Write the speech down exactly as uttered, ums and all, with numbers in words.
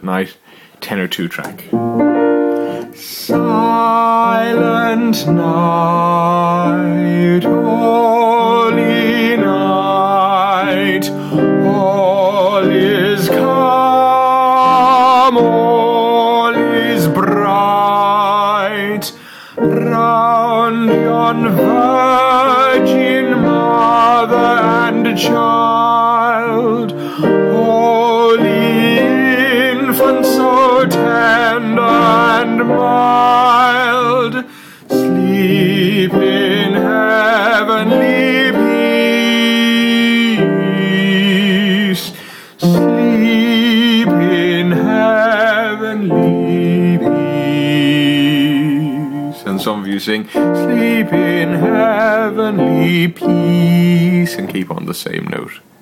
night tenor two track. Silent night, holy night, all is calm, all is bright, round yon virgin mother and child, holy infant so tender and mild, sleep in heavenly peace, sleep in heavenly peace. And some of you sing, sleep in heavenly peace, and keep on the same note.